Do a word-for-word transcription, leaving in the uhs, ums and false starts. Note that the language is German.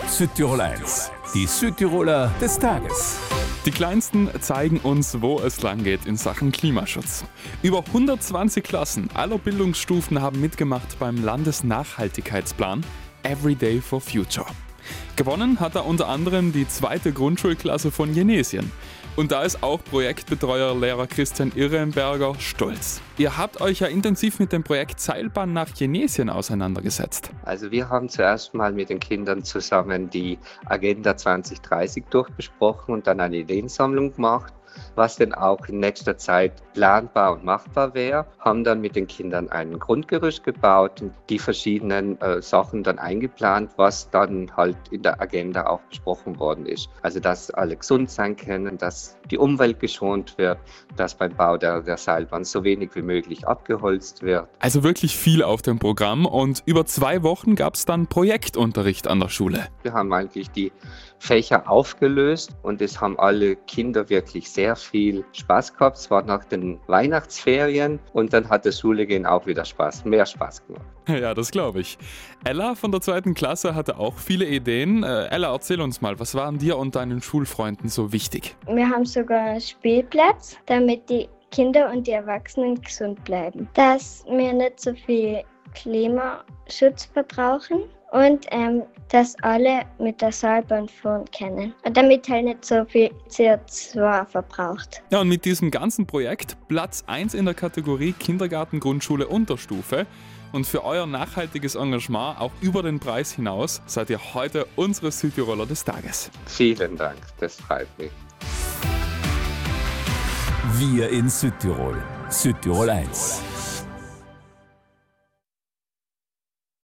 Südtirol eins, die Südtiroler des Tages. Die Kleinsten zeigen uns, wo es lang geht in Sachen Klimaschutz. Über hundertzwanzig Klassen aller Bildungsstufen haben mitgemacht beim Landesnachhaltigkeitsplan Everyday for Future. Gewonnen hat er unter anderem die zweite Grundschulklasse von Jenesien. Und da ist auch Projektbetreuer Lehrer Christian Irrenberger stolz. Ihr habt euch ja intensiv mit dem Projekt Seilbahn nach Jenesien auseinandergesetzt. Also wir haben zuerst mal mit den Kindern zusammen die Agenda zwanzig dreißig durchbesprochen und dann eine Ideensammlung gemacht, was denn auch in nächster Zeit planbar und machbar wäre, haben dann mit den Kindern ein Grundgerüst gebaut und die verschiedenen äh, Sachen dann eingeplant, was dann halt in der Agenda auch besprochen worden ist. Also dass alle gesund sein können, dass die Umwelt geschont wird, dass beim Bau der, der Seilbahn so wenig wie möglich abgeholzt wird. Also wirklich viel auf dem Programm und über zwei Wochen gab es dann Projektunterricht an der Schule. Wir haben eigentlich die Fächer aufgelöst und es haben alle Kinder wirklich sehr viel Spaß gehabt. Es war nach den Weihnachtsferien und dann hat das Schulegehen auch wieder Spaß, mehr Spaß gemacht. Ja, das glaube ich. Ella von der zweiten Klasse hatte auch viele Ideen. Äh, Ella, erzähl uns mal, was waren dir und deinen Schulfreunden so wichtig? Wir haben sogar einen Spielplatz, damit die Kinder und die Erwachsenen gesund bleiben. Dass wir nicht so viel Klimaschutz verbrauchen und ähm, dass alle mit der Seilbahn fahren können. Und damit halt nicht so viel C O zwei verbraucht. Ja, und mit diesem ganzen Projekt Platz eins in der Kategorie Kindergarten, Grundschule, Unterstufe. Und für euer nachhaltiges Engagement, auch über den Preis hinaus, seid ihr heute unsere Südtiroler des Tages. Vielen Dank, das freut mich. Wir in Südtirol. Südtirol eins.